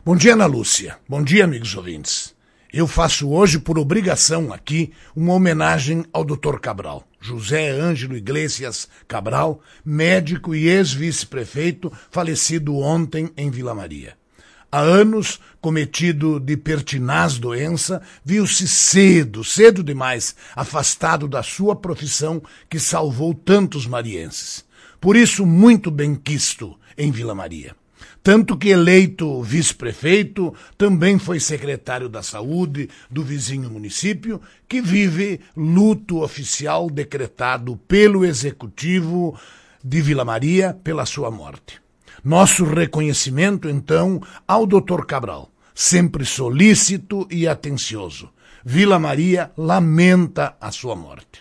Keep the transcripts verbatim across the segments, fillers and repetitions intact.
Bom dia, Ana Lúcia. Bom dia, amigos ouvintes. Eu faço hoje, por obrigação aqui, uma homenagem ao doutor Cabral. José Ângelo Iglesias Cabral, médico e ex-vice-prefeito, falecido ontem em Vila Maria. Há anos, cometido de pertinaz doença, viu-se cedo, cedo demais, afastado da sua profissão que salvou tantos marienses. Por isso, muito benquisto em Vila Maria. Tanto que, eleito vice-prefeito, também foi secretário da saúde do vizinho município, que vive luto oficial decretado pelo executivo de Vila Maria pela sua morte. Nosso reconhecimento, então, ao doutor Cabral, sempre solícito e atencioso. Vila Maria lamenta a sua morte.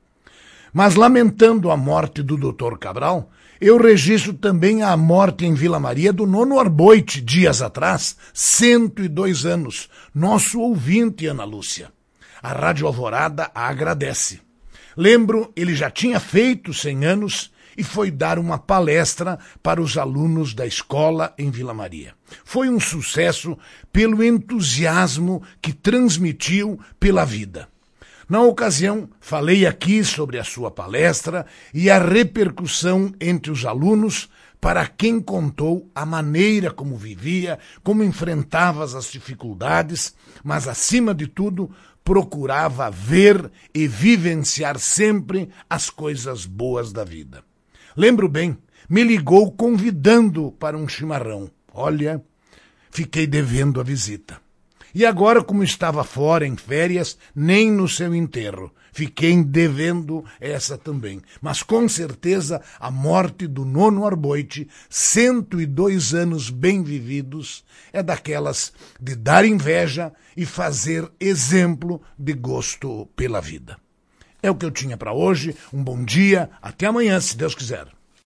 Mas, lamentando a morte do doutor Cabral, eu registro também a morte em Vila Maria do nono Arboite, dias atrás, cento e dois anos, nosso ouvinte, Ana Lúcia. A Rádio Alvorada a agradece. Lembro, ele já tinha feito cem anos e foi dar uma palestra para os alunos da escola em Vila Maria. Foi um sucesso pelo entusiasmo que transmitiu pela vida. Na ocasião, falei aqui sobre a sua palestra e a repercussão entre os alunos, para quem contou a maneira como vivia, como enfrentava as dificuldades, mas, acima de tudo, procurava ver e vivenciar sempre as coisas boas da vida. Lembro bem, me ligou convidando para um chimarrão. Olha, fiquei devendo a visita. E agora, como estava fora em férias, nem no seu enterro. Fiquei devendo essa também. Mas com certeza a morte do nono Arboite, cento e dois anos bem vividos, é daquelas de dar inveja e fazer exemplo de gosto pela vida. É o que eu tinha para hoje. Um bom dia. Até amanhã, se Deus quiser.